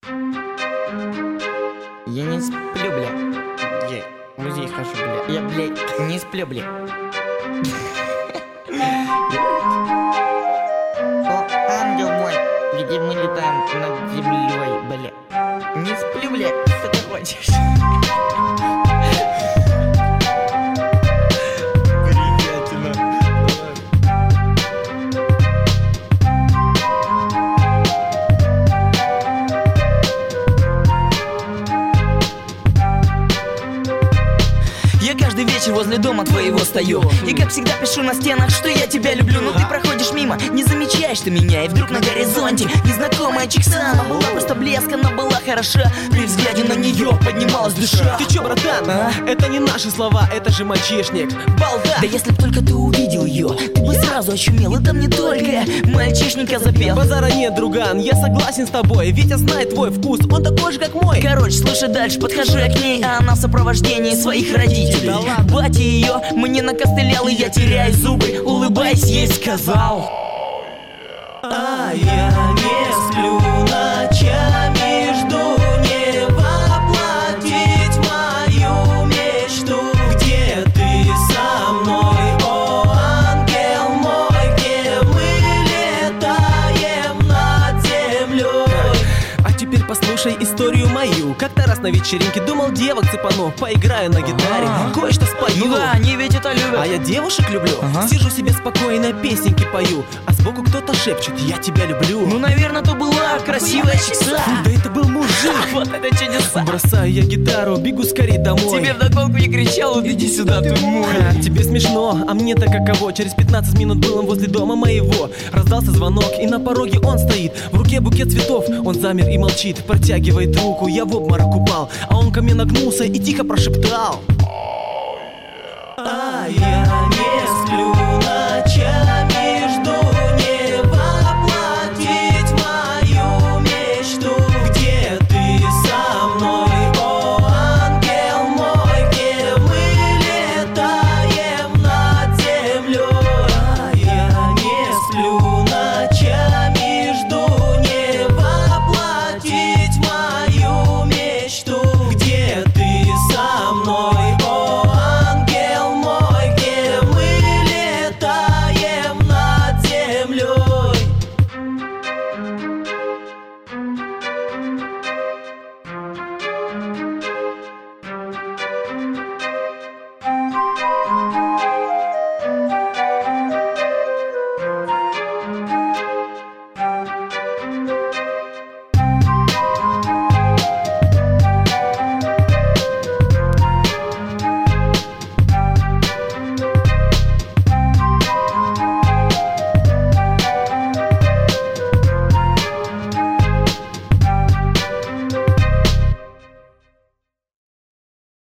Я не сплю, бля. Я в музей хожу, бля. Я, блядь, не сплю, бля. О, ангел мой, где мы летаем над землей, бля. Не сплю, бля, что ты хочешь? Я каждый вечер возле дома твоего стою и как всегда пишу на стенах, что я тебя люблю. Но ты проходишь мимо, не замечаешь ты меня. И вдруг на горизонте незнакомая чикса. Она была просто блеск, она была хороша. При взгляде на нее поднималась душа. Ты чё, братан? Это не наши слова, это же мальчишник. Балда! Да если б только ты увидел ее, ты бы сразу очумел. И там не только мальчишника запел. Базара нет, друган, я согласен с тобой. Витя знает твой вкус, он такой же, как мой. Короче, слушай дальше, подхожу я к ней, а она в сопровождении своих родителей. Да ладно. Батя ее мне накостылял, и я, теряя зубы, улыбаясь, ей сказал: А я не сплю ночами, жду не воплотить мою мечту. Где ты со мной, о ангел мой, где мы летаем над землей? А теперь послушай историю мою. Как-то раз на вечеринке думал, девок цепану, поиграю на гитаре, кое-что спою. Ну да, они ведь это любят. А я девушек люблю, сижу себе спокойно, песенки пою, а сбоку кто-то шепчет: я тебя люблю. Ну, наверное, то была красивая чикса. Да это был мужик. Вот это чудеса. Бросаю я гитару, бегу скорей домой. Тебе вдогонку не кричал: вот иди сюда, ты мой. Тебе смешно, а мне-то каково. Через 15 минут был он возле дома моего. Раздался звонок, и на пороге он стоит. В руке букет цветов, он замер и молчит. Протягивает руку, я в обморок упал, а он ко мне нагнулся и тихо прошептал: А я